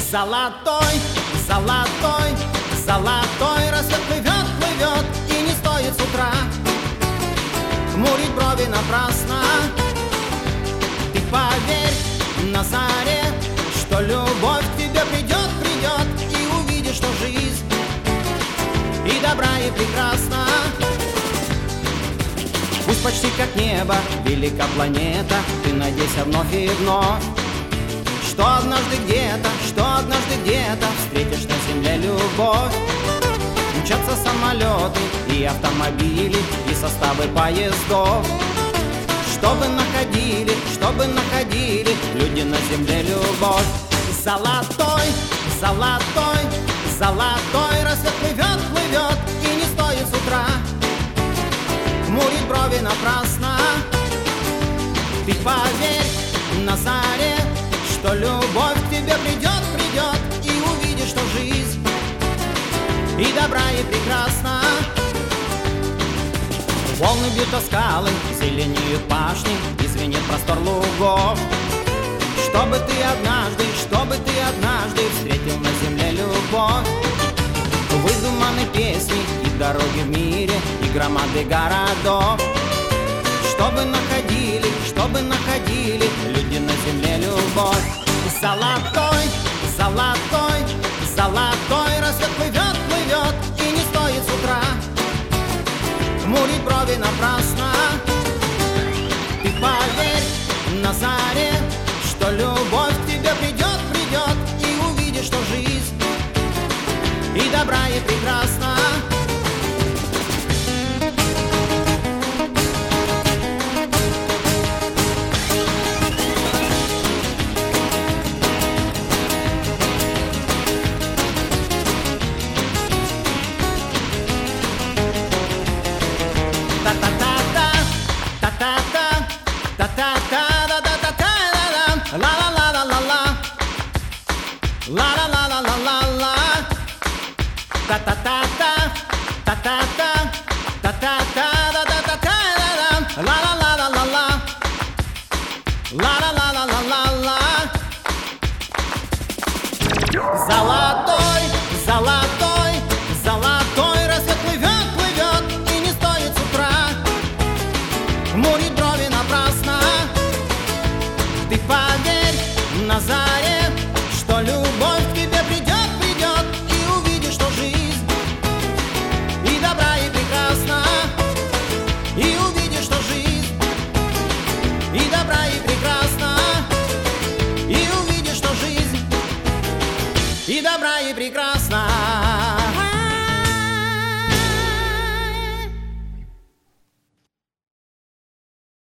Золотой, золотой, золотой рассвет плывет, плывет, и не стоит с утра хмурить брови напрасно. Ты поверь на заре, что любовь к тебе придет, придет, и увидишь, что жизнь и добра, и прекрасна. Пусть почти как небо, велика планета, ты надейся вновь и вновь, что однажды где-то встретишь на земле любовь. Мчатся самолеты и автомобили, и составы поездов, чтобы находили люди на земле любовь. Золотой, золотой, золотой рассвет плывет, плывет, и не стоит с утра хмурить брови напрасно. Ты поверь на заре, что любовь к тебе придет, придет, и увидишь, что жизнь и добра, и прекрасна. Волны бьют о скалы, зеленеют пашни, и звенит простор лугов, чтобы ты однажды встретил на земле любовь. Выдуманы песни и дороги в мире, и громады городов, чтобы находили люди на земле любовь. Золотой, золотой, золотой рассвет плывет, плывет, и не стоит с утра хмурить брови напрасно. Ты поверь на заре, что любовь к тебе придет, придет, и увидишь, что жизнь и добра, и прекрасна. Золотой, золотой, золотой рассвет плывет, плывет, и не стоит с утра хмурить брови напрасно. Ты поверь на заре, что любовь к тебе придет, придет, и увидишь, что жизнь и добра, и прекрасна. И увидишь, что жизнь и добра, и прекрасна. И увидишь, что жизнь и добра, и прекрасна.